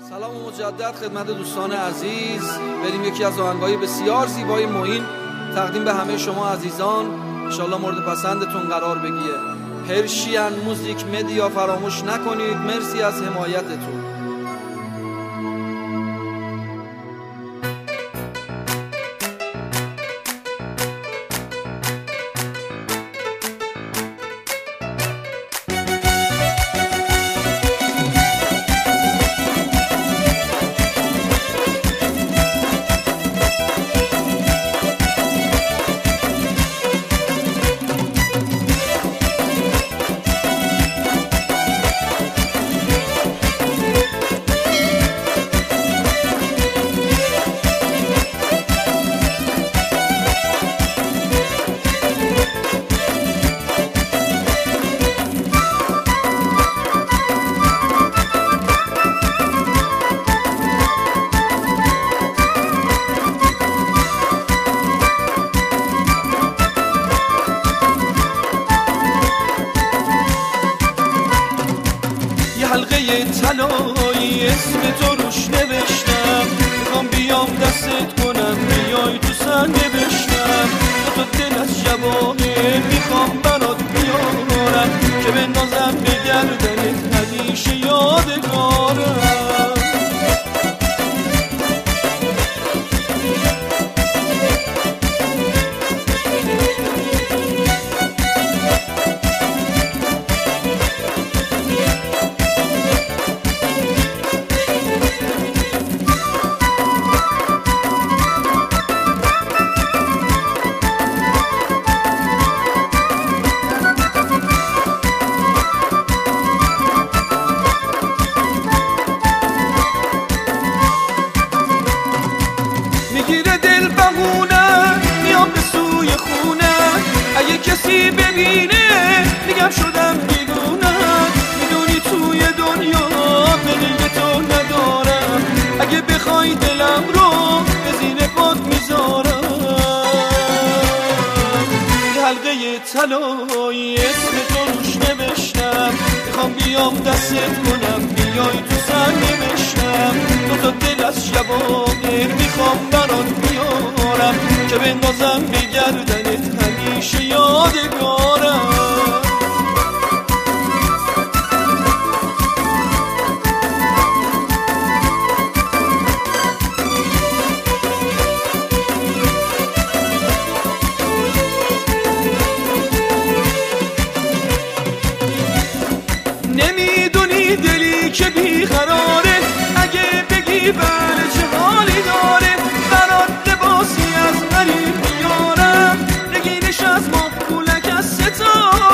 سلام و مجدد خدمت دوستان عزیز. بریم یکی از آهنگ‌های بسیار زیبای معین تقدیم به همه شما عزیزان، انشالله مورد پسندتون قرار بگیره. پرشین موزیک مدیا فراموش نکنید. مرسی از حمایتتون. حلقه طلایی اسم تو روش نوشتم، میخوام بیام دستت کنم بیای تو سر نوشتم. تو دل از شبانه میخوام برات بیارم که بندازم به گردنت همیشه یادگارم. میگیره دل بهونه میام به سوی خونه، اگه کسی ببینه میگم شدم دیوونه. میدونی توی دنیا بلیه تو ندارم، اگه بخوای دلم رو به زیر پات میذارم. یه حلقه طلایی اسم تو روش نوشتم، میخوام بیام دستت کنم بیای تو سر نوشتم. تو دل از شبانه میخوام برات بیارم که بندازم به گردنت همیشه یادگارم. نمیدونی دلی که بیقراره، اگه بگی بله چه حالی داره. برات لباسی از غریب میارم، نگینش از ما کولک از ستاره.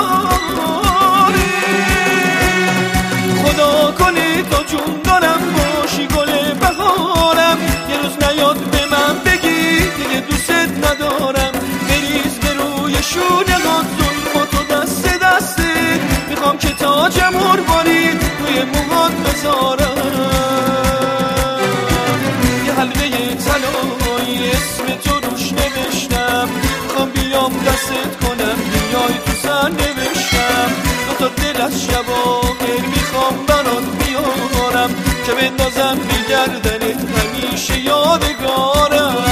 خدا کنه تا جون دارم باشی گل بهارم، یه روز نیاد به من بگی دیگه دوست ندارم. بریز به روی شونه هات ظلمات و دست دسته، میخوام که تاجم قربانی روی موهات بذارم. یه حلقه طلایی اسم تو روش نوشتم، میخوام بیام دستت کنم بیای تو سر نوشتم. دو تا دل از شباهر میخوام برات بیارم که بندازم به گردنت همیشه یادگارم.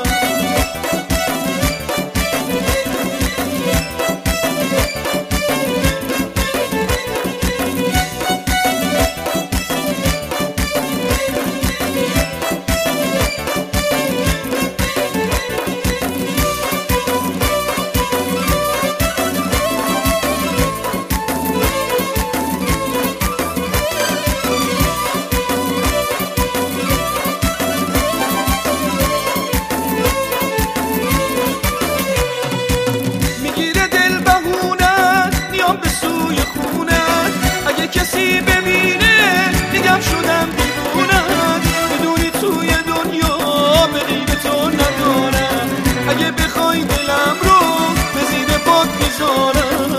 کسی ببینه میگم شدم دیوونه. میدونی توی دنیا به غیر تو ندارم، اگه بخوای دلم رو به زیر پات میذارم.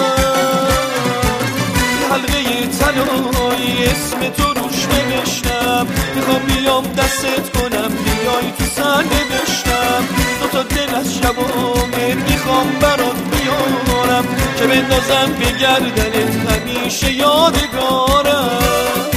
یه حلقه طلایی اسم تو روش نوشتم، میخوام بیام دستت کنم بیای تو سر نوشتم. دو تا دل از شبانه میخوام برات بیارم که بندازم به گردنت همیشه یادگارم.